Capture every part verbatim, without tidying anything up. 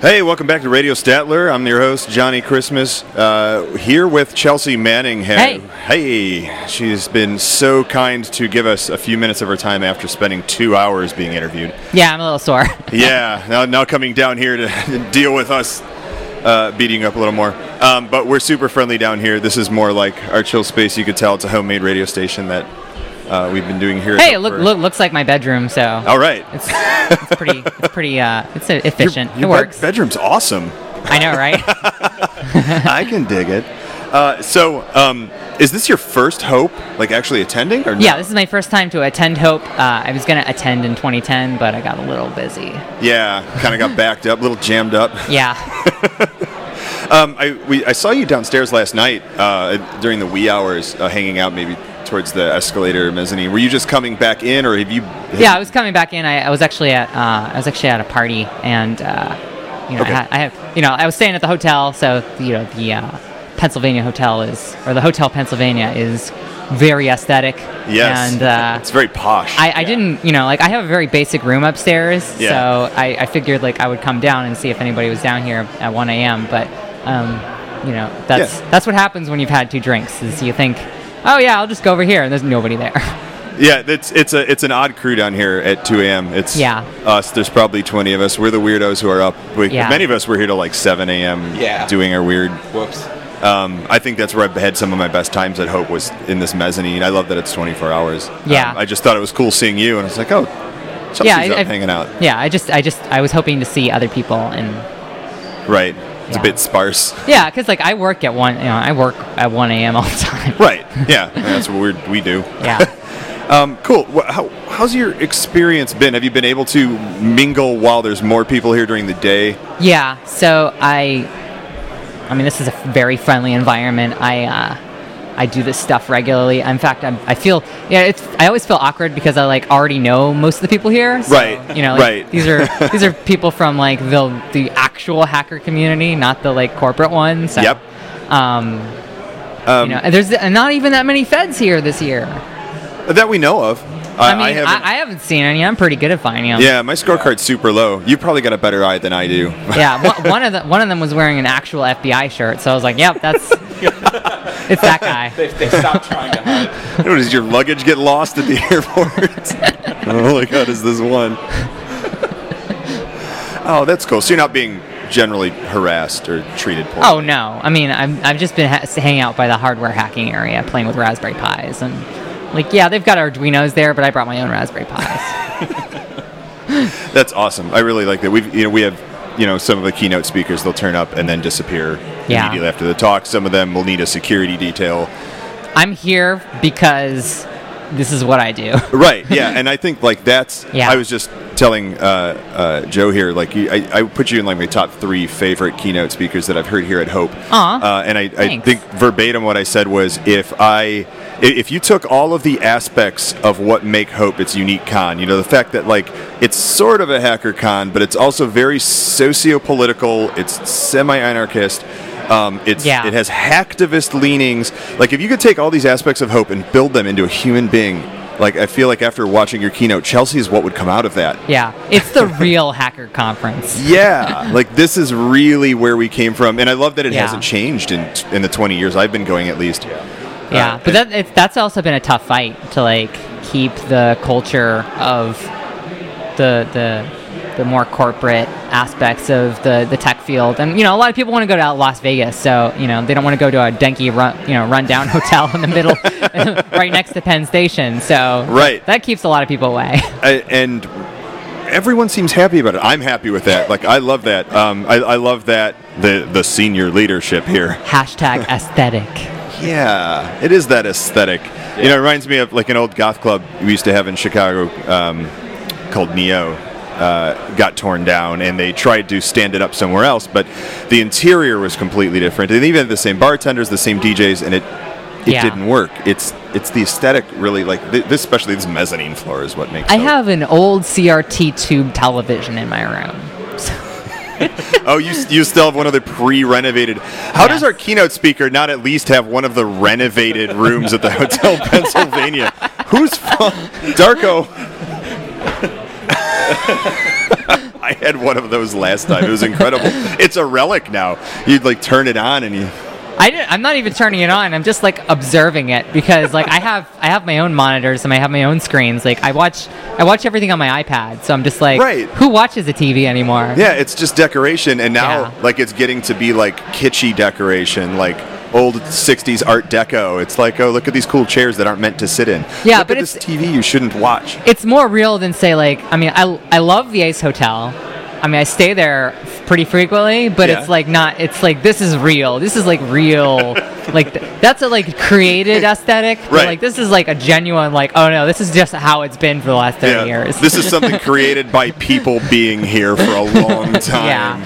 Hey, welcome back to Radio Statler. I'm your host, Johnny Christmas, uh, here with Chelsea Manning. Hey. Hey. She's been so kind to give us a few minutes of her time after spending two hours being interviewed. Yeah, I'm a little sore. yeah, now, now coming down here to deal with us uh, beating you up a little more. Um, but we're super friendly down here. This is more like our chill space. You could tell it's a homemade radio station that uh, we've been doing here. Hey, it look, look, looks like my bedroom, so. All right. It's, it's pretty, it's pretty, uh, it's efficient. Your, your it works. Bed- bedroom's awesome. I know, right? I can dig it. Uh, so, um, is this your first Hope, like actually attending? Or no? Yeah, this is my first time to attend Hope. Uh, I was going to attend in twenty ten, but I got a little busy. Yeah, kind of got backed up, a little jammed up. Yeah. um, I we I saw you downstairs last night uh, during the wee hours, uh, hanging out maybe towards the escalator mezzanine. Were you just coming back in, or have you? Have yeah, I was coming back in. I, I was actually at uh, I was actually at a party, and uh, you know, Okay. I, I have you know I was staying at the hotel, so you know the uh, Pennsylvania hotel is or the Hotel Pennsylvania is very aesthetic. Yes, and uh, it's very posh. I, I yeah. didn't, you know, like I have a very basic room upstairs, Yeah. so I, I figured like I would come down and see if anybody was down here at one a.m. But, um, you know, that's Yeah. that's what happens when you've had two drinks. Is you think, oh yeah, I'll just go over here, and there's nobody there. Yeah, it's it's a it's an odd crew down here at two a.m. It's Yeah. us. There's probably twenty of us. We're the weirdos who are up. We, Yeah. Many of us were here till like seven a.m. Yeah. doing our weird. Whoops. Um, I think that's where I've had some of my best times at Hope was in this mezzanine. I love that it's twenty-four hours. Yeah. Um, I just thought it was cool seeing you, and I was like, oh, Chelsea's yeah, I, up I've- hanging out. Yeah, I just, I just, I was hoping to see other people, and Right. It's Yeah. a bit sparse. yeah, because like I work at one, you know, I work at one a.m. all the time. Right. Yeah. That's what we're, we do. Yeah. Um, cool. Wh- How, how's your experience been? Have you been able to mingle while there's more people here during the day? Yeah, so I, I mean, this is a very friendly environment. I, uh, I do this stuff regularly. In fact, I'm, I feel, yeah, it's. I always feel awkward because I like already know most of the people here. So, Right, You know, like, right. These are these are people from like the the actual hacker community, not the like corporate one. So, Yep. Um, Um, you know, and there's not even that many feds here this year. that we know of. I, mean, I haven't, haven't, I, haven't seen any. I'm pretty good at finding them. yeah, my scorecard's super low. You probably got a better eye than I do. Yeah, one, one of the one of them was wearing an actual F B I shirt, so I was like, "Yep, that's it's that guy." They, they stopped trying to hide. What, does your luggage get lost at the airport? Oh my God, is this one? Oh, that's cool. So you're not being generally harassed or treated poorly. Oh no! I mean, I'm, I've just been ha- hanging out by the hardware hacking area, playing with Raspberry Pis, and like, yeah, they've got Arduinos there, but I brought my own Raspberry Pis. That's awesome. I really like that. We've, you know, we have, you know, some of the keynote speakers. They'll turn up and then disappear Yeah. immediately after the talk. Some of them will need a security detail. I'm here because this is what I do. Right. Yeah. And I think like that's. Yeah. I was just telling uh, uh, Joe here, like you, I, I put you in like my top three favorite keynote speakers that I've heard here at Hope. Aw, Uh, and I, I thanks. think verbatim what I said was if I. If you took all of the aspects of what make Hope its unique con, you know, the fact that like it's sort of a hacker con, but it's also very socio-political, it's semi-anarchist, um, it's Yeah. it has hacktivist leanings. Like if you could take all these aspects of Hope and build them into a human being, like I feel like after watching your keynote, Chelsea is what would come out of that. Yeah, it's the real hacker conference. Yeah, like this is really where we came from, and I love that it Yeah. hasn't changed in in the twenty years I've been going at least. Yeah, Uh, but that it's, that's also been a tough fight to like keep the culture of the the the more corporate aspects of the, the tech field, and you know a lot of people want to go to Las Vegas, so you know they don't want to go to a dinky run you know rundown hotel in the middle, right next to Penn Station. So Right. that keeps a lot of people away. I, and everyone seems happy about it. I'm happy with that. Like I love that. Um, I, I love that the the senior leadership here. Hashtag aesthetic. Yeah, it is that aesthetic. You know, it reminds me of like an old goth club we used to have in Chicago um, called Neo. Uh, got torn down, and they tried to stand it up somewhere else, but the interior was completely different. And even the same bartenders, the same D Js, and it it Yeah. didn't work. It's it's the aesthetic, really. Like th- this, especially this mezzanine floor, is what makes. I Hope. have an old C R T tube television in my room. So Oh, you you still have one of the pre-renovated. How does Yes. our keynote speaker not at least have one of the renovated rooms at the Hotel Pennsylvania? Who's from Darko? I I had one of those last time. It was incredible. It's a relic now. You'd like turn it on and you. I didn't, I'm not even turning it on. I'm just like observing it because like I have I have my own monitors and I have my own screens. Like I watch I watch everything on my iPad. So I'm just like, right. Who watches a T V anymore? Yeah, it's just decoration, and now Yeah. like it's getting to be like kitschy decoration, like old sixties Art Deco. It's like, oh, look at these cool chairs that aren't meant to sit in. Yeah, look but at this it's- T V you shouldn't watch. It's more real than say like I mean I I love the Ace Hotel. I mean I stay there pretty frequently, but Yeah. it's like not. It's like this is real. This is like real. Like th- that's a like created aesthetic. But, Right. Like this is like a genuine like oh no, this is just how it's been for the last thirty Yeah. years. This is something created by people being here for a long time.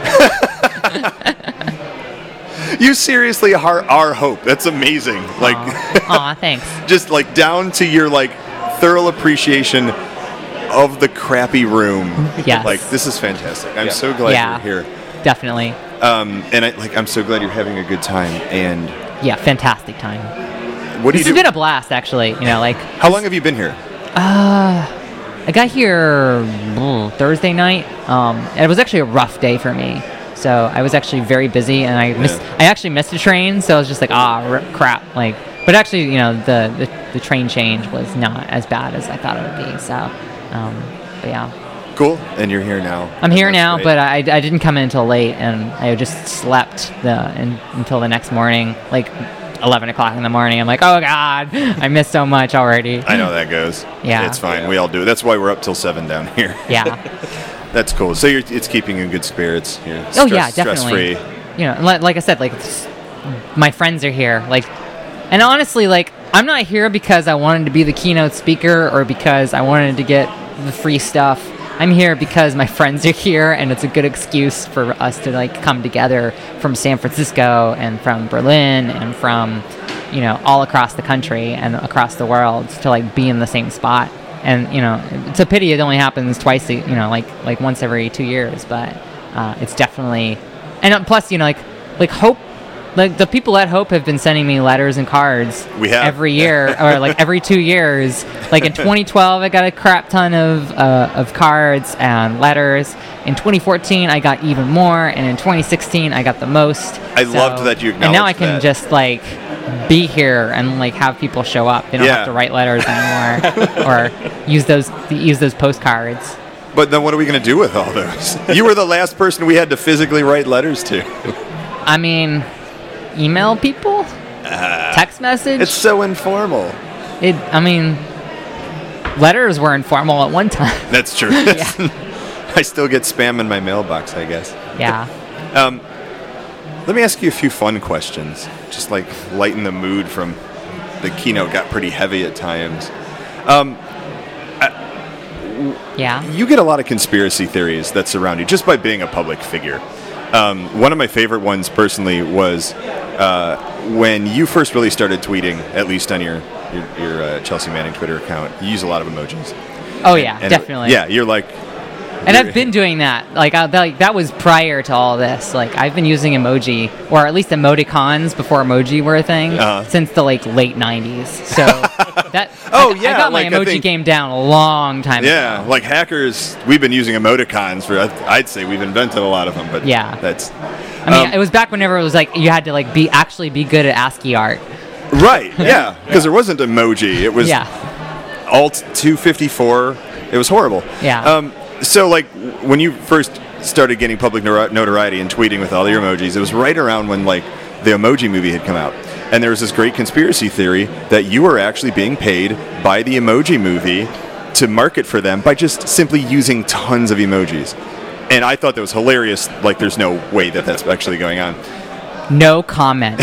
Yeah. You seriously are our hope. That's amazing. Like, Aw, thanks. just like down to your like thorough appreciation of the crappy room. Yes. Like, this is fantastic. I'm Yeah. so glad Yeah. you're here. Definitely. Um, and I like I'm so glad you're having a good time. And Yeah, fantastic time. what do This you has do? been a blast, actually. You know, like How long have you been here? I got here mm, Thursday night, um, and it was actually a rough day for me. So I was actually very busy, and I missed. Yeah. I actually missed a train, so I was just like, ah, r- crap. Like, but actually, you know, the, the the train change was not as bad as I thought it would be. So, um, but yeah. Cool. And you're here now. I'm here That's now, great. but I, I didn't come in until late, and I just slept the in, until the next morning, like eleven o'clock in the morning. I'm like, oh god, I missed so much already. I know that goes. Yeah. It's fine. We all do. That's why we're up till seven down here. Yeah. That's cool. So you're, it's keeping you in good spirits. You're Oh stress, yeah, definitely. Stress-free. You know, and like, like I said, like it's- my friends are here. Like, and honestly, like I'm not here because I wanted to be the keynote speaker or because I wanted to get the free stuff. I'm here because my friends are here, and it's a good excuse for us to like come together from San Francisco and from Berlin and from, you know, all across the country and across the world to like be in the same spot. And you know, it's a pity it only happens twice, a, you know, like like once every two years. But uh, it's definitely, and uh, plus, you know, like like Hope, like the people at Hope have been sending me letters and cards We have. every year or like every two years. Like in twenty twelve, I got a crap ton of uh, of cards and letters. In twenty fourteen, I got even more, and in twenty sixteen, I got the most. I loved that you And now I acknowledged can that. just like be here and like have people show up. They don't Yeah. have to write letters anymore or use those use those postcards. But then what are we going to do with all those? You were the last person we had to physically write letters to. I mean, email people, text message. It's so informal. It. I mean, letters were informal at one time. That's true. I still get spam in my mailbox, I guess. Yeah. Um, let me ask you a few fun questions. Just like lighten the mood from the keynote got pretty heavy at times. Um, Yeah. you get a lot of conspiracy theories that surround you just by being a public figure. Um, one of my favorite ones personally was uh, when you first really started tweeting, at least on your your, your uh, Chelsea Manning Twitter account. You use a lot of emojis. Oh yeah, And- definitely. Yeah, you're like. And I've been doing that. Like, I, that, like that was prior to all this. Like I've been using emoji, or at least emoticons before emoji were a thing, Uh-huh. since the like late nineties. So that Oh, I, yeah, I got my like, I emoji think- game down a long time Yeah, ago. like hackers, we've been using emoticons for. I'd say we've invented a lot of them, but Yeah. that's I mean, um, it was back whenever it was like you had to like be actually be good at ASCII art. right. Yeah, because there wasn't emoji. It was Yeah. Alt two fifty-four. It was horrible. Yeah. Um, so like when you first started getting public nori- notoriety and tweeting with all your emojis, it was right around when like the Emoji Movie had come out, and there was this great conspiracy theory that you were actually being paid by the Emoji Movie to market for them by just simply using tons of emojis. And I thought that was hilarious. Like, there's no way that that's actually going on. No comment.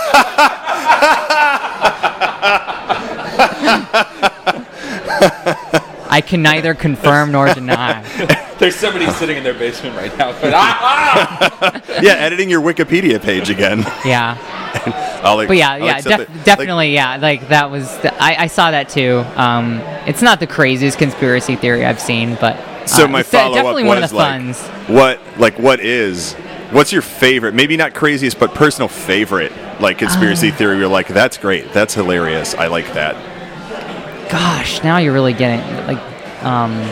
I can neither confirm nor deny. There's somebody sitting in their basement right now. But, ah! Yeah, editing your Wikipedia page again. Yeah. I'll, like, But yeah, I'll yeah, accept def- it. Like, definitely, yeah. Like that was, the, I, I saw that too. Um, it's not the craziest conspiracy theory I've seen, but uh, so my it's de- follow-up definitely was one of the like, funs. what, like, what is, what's your favorite? Maybe not craziest, but personal favorite, like conspiracy Uh. theory. You're like, that's great, that's hilarious. I like that. Gosh, now you're really getting like, um,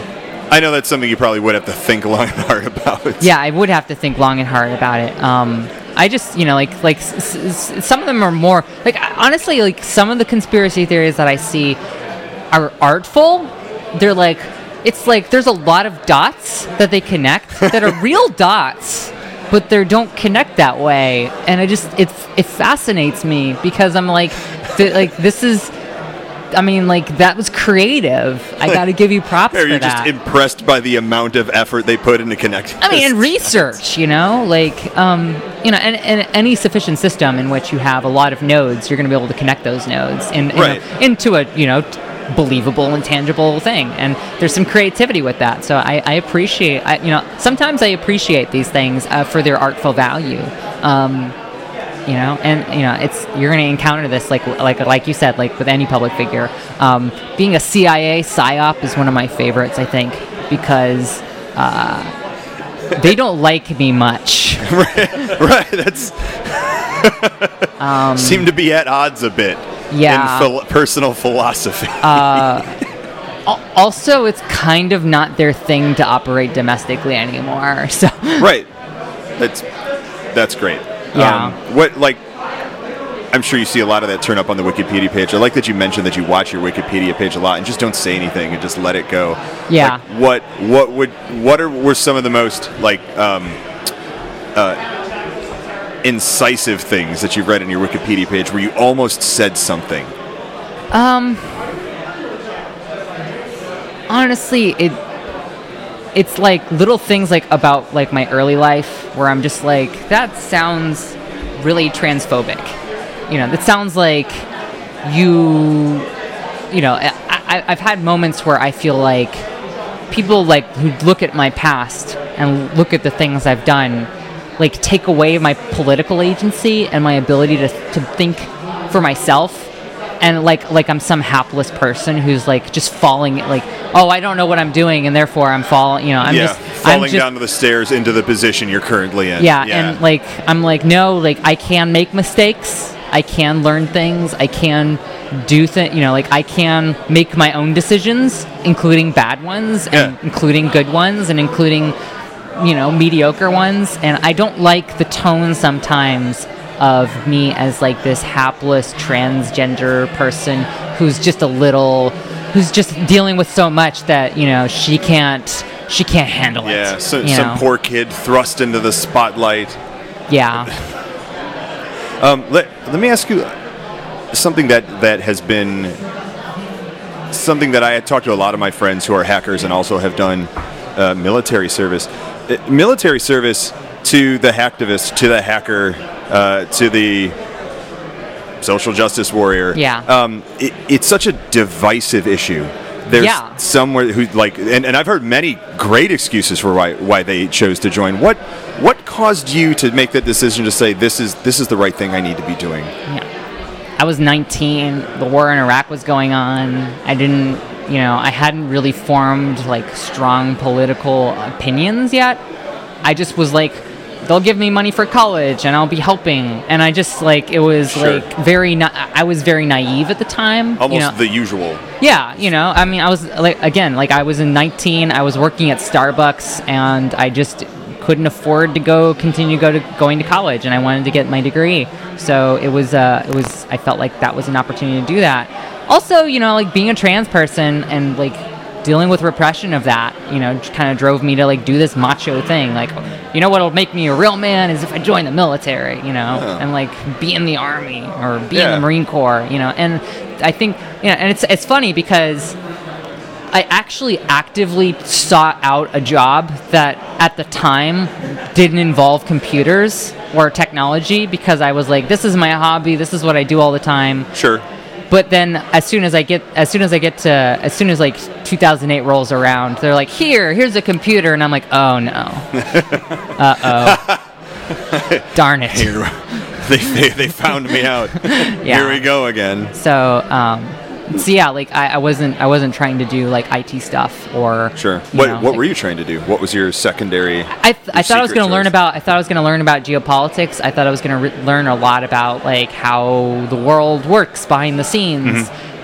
I know that's something you probably would have to think long and hard about. Yeah, I would have to think long and hard about it. Um, I just, you know, like, like s- s- some of them are more, like, honestly, like, some of the conspiracy theories that I see are artful. They're like, it's like there's a lot of dots that they connect that are real dots, but they don't connect that way. And I just, it's, it fascinates me because I'm like, th- like, this is, I mean, like, that was creative. I got to give you props Are for you that. just impressed by the amount of effort they put into connecting? I mean, this? and research, you know, like, um, you know, and, and any sufficient system in which you have a lot of nodes, you're going to be able to connect those nodes in, in Right. a, into a, you know, t- believable and tangible thing. And there's some creativity with that. So I, I appreciate, I, you know, sometimes I appreciate these things uh, for their artful value. Um, you know, and you know, it's you're going to encounter this like like like you said, like with any public figure. Um, being a C I A psyop is one of my favorites, I think, because uh, they don't like me much. Right, that's Um, seem to be at odds a bit. Yeah. In phil- personal philosophy. Al- Also, it's kind of not their thing to operate domestically anymore. So Right. That's that's great. Yeah. Um, what like I'm sure you see a lot of that turn up on the Wikipedia page. I like that you mentioned that you watch your Wikipedia page a lot and just don't say anything and just let it go. Yeah. Like, what what would what are were some of the most like um, uh, incisive things that you've read in your Wikipedia page where you almost said something? Um, honestly, it it's like little things like about like my early life where I'm just like, that sounds really transphobic. You know, that sounds like you, you know, I, I, I've had moments where I feel like people like who look at my past and look at the things I've done, like take away my political agency and my ability to to think for myself. And like like I'm some hapless person who's like just falling, like, oh, I don't know what I'm doing, and therefore I'm falling. You know, I'm yeah, just falling I'm just, down to the stairs into the position you're currently in. Yeah, and like I'm like, no, like I can make mistakes, I can learn things, I can do things. You know, like I can make my own decisions, including bad ones, and Yeah. including good ones, and including, you know, mediocre ones. And I don't like the tone sometimes of me as like this hapless transgender person who's just a little who's just dealing with so much that, you know, she can't she can't handle it. yeah, so, you some know? poor kid thrust into the spotlight. Yeah. Um, let, let me ask you something that, that has been something that I had talked to a lot of my friends who are hackers and also have done uh, military service. Uh, military service to the hacktivist, to the hacker, uh, to the social justice warrior. Yeah. Um, it, it's such a divisive issue. There's Yeah. somewhere who like, and, and I've heard many great excuses for why why they chose to join. What what caused you to make that decision to say this is this is the right thing I need to be doing? Yeah. I was nineteen. The war in Iraq was going on. I didn't, you know, I hadn't really formed like strong political opinions yet. I just was like, they'll give me money for college and I'll be helping. And I just like, it was Sure. like very, na- I was very naive at the time. Almost you know? the usual. Yeah, you know, I mean, I was like, again, like I was in nineteen, I was working at Starbucks, and I just couldn't afford to go continue go to going to college, and I wanted to get my degree. So it was, uh, it was, I felt like that was an opportunity to do that. Also, you know, like being a trans person and like dealing with repression of that, you know, kind of drove me to like do this macho thing. Like, you know, what'll make me a real man is if I join the military, you know, Yeah. and like be in the army or be in Yeah. the Marine Corps, you know. And I think, you know, and it's it's funny because I actually actively sought out a job that at the time didn't involve computers or technology because I was like, this is my hobby, this is what I do all the time. Sure. But then as soon as I get as soon as I get to as soon as like two thousand eight rolls around, they're like, here, here's a computer, and I'm like, oh no. Uh-oh. Darn it. Here, they, they they found me out. Yeah. Here we go again. So um so yeah, like I, I wasn't I wasn't trying to do like I T stuff or Sure. you What know, what like- were you trying to do? What was your secondary? I, th- I your thought I was secret going to learn choice? about I thought I was going to learn about geopolitics. I thought I was going to re- learn a lot about like how the world works behind the scenes. Mm-hmm.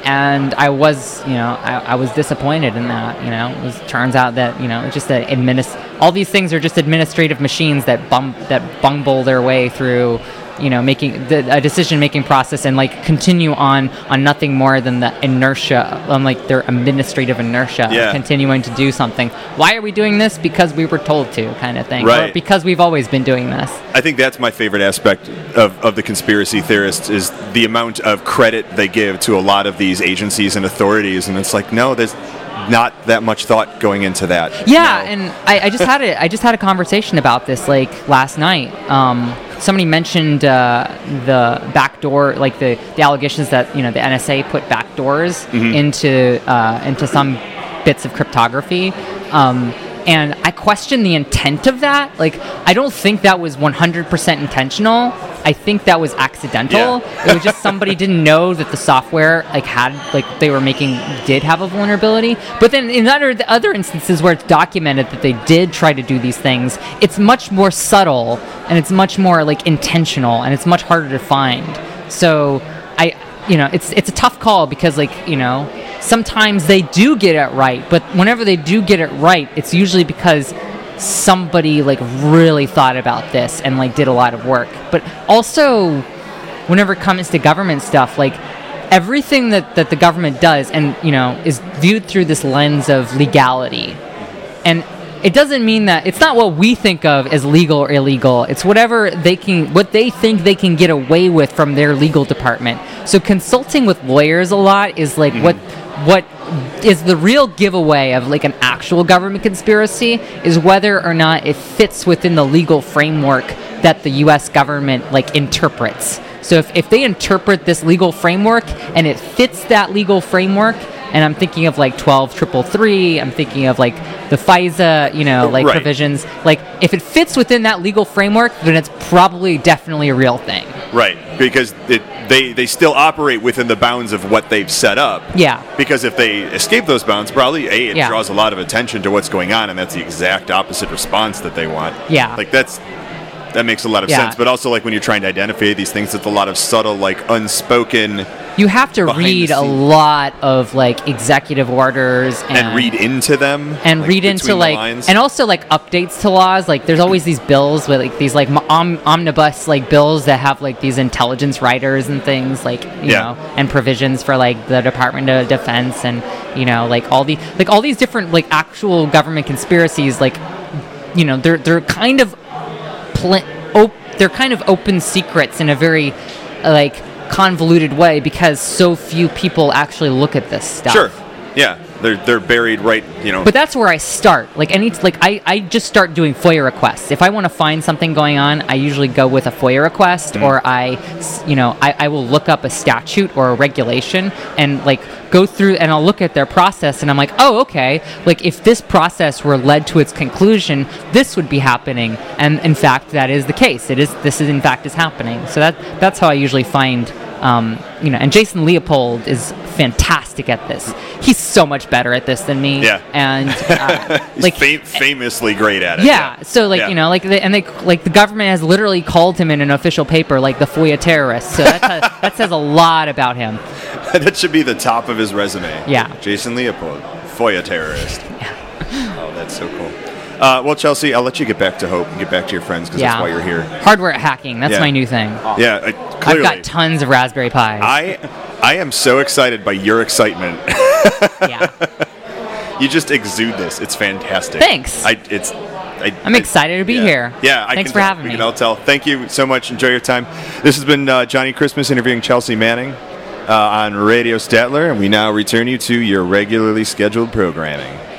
and I was, you know, I, I was disappointed in that. You know, it was, turns out that you know, it's just a administ- all these things are just administrative machines that bum that bungle their way through. You know, making the, a decision-making process and like continue on on nothing more than the inertia, on like their administrative inertia, Yeah. of continuing to do something. Why are we doing this? Because we were told to, kind of thing, Right. or because we've always been doing this. I think that's my favorite aspect of, of the conspiracy theorists is the amount of credit they give to a lot of these agencies and authorities, and it's like, no, there's not that much thought going into that. Yeah, No. and I, I just had a I just had a conversation about this like last night. Um, somebody mentioned uh, the backdoor, like the, the allegations that you know the N S A put backdoors Mm-hmm. into uh, into some bits of cryptography. Um, and I question the intent of that. Like, I don't think that was one hundred percent intentional. I think that was accidental. Yeah. It was just somebody didn't know that the software like had like they were making did have a vulnerability. But then in other the other instances where it's documented that they did try to do these things, it's much more subtle and it's much more like intentional and it's much harder to find. So I you know, it's it's a tough call because like, you know, sometimes they do get it right, but whenever they do get it right, it's usually because somebody like really thought about this and like did a lot of work. But also whenever it comes to government stuff, like everything that, that the government does and you know is viewed through this lens of legality. And it doesn't mean that it's not what we think of as legal or illegal. It's whatever they can, what they think they can get away with from their legal department. So consulting with lawyers a lot is like what what is the real giveaway of like an actual government conspiracy is whether or not it fits within the legal framework that the U S government like interprets. So if, if they interpret this legal framework and it fits that legal framework, and I'm thinking of like twelve triple three, I'm thinking of like the FISA, you know, like Right. provisions. Like if it fits within that legal framework, then it's probably definitely a real thing. Right, because it, they they still operate within the bounds of what they've set up. Yeah. Because if they escape those bounds, probably a it Yeah. draws a lot of attention to what's going on, and that's the exact opposite response that they want. Yeah. Like that's that makes a lot of Yeah. sense. But also, like when you're trying to identify these things, it's a lot of subtle, like unspoken, You have to Behind read the a scenes. lot of like executive orders and, and read into them, and like, read into between the like lines. and also like updates to laws. Like there's always these bills with like these like om- omnibus like bills that have like these intelligence riders and things like you Yeah. know and provisions for like the Department of Defense and you know like all the like all these different like actual government conspiracies. Like you know they're they're kind of pl- op- they're kind of open secrets in a very uh, like convoluted way because so few people actually look at this stuff. Sure, yeah, they're they're buried right, you know. But that's where I start. Like any, like I, I just start doing FOIA requests. If I want to find something going on, I usually go with a FOIA request, or I, s- you know, I, I will look up a statute or a regulation and like go through and I'll look at their process and I'm like, oh, okay. Like if this process were led to its conclusion, this would be happening. And in fact, that is the case. It is. This is in fact is happening. So that that's how I usually find. Um, you know, and Jason Leopold is fantastic at this. He's so much better at this than me. Yeah. And uh, He's like, fam- famously great at it. yeah. So like Yeah. you know, like the, and they like the government has literally called him in an official paper like the FOIA terrorist. So that that says a lot about him. That should be the top of his resume. Yeah. Jason Leopold, FOIA terrorist. Oh, that's so cool. Uh, well, Chelsea, I'll let you get back to Hope and get back to your friends because Yeah. that's why you're here. Hardware hacking. That's Yeah. my new thing. Yeah, I, I've clearly. got tons of Raspberry Pis. I I am so excited by your excitement. yeah. You just exude this. It's fantastic. Thanks. I it's. I, I'm I- excited to be yeah. here. Yeah, I Thanks can for tell. having we me. can all tell. Thank you so much. Enjoy your time. This has been uh, Johnny Christmas interviewing Chelsea Manning uh, on Radio Statler, and we now return you to your regularly scheduled programming.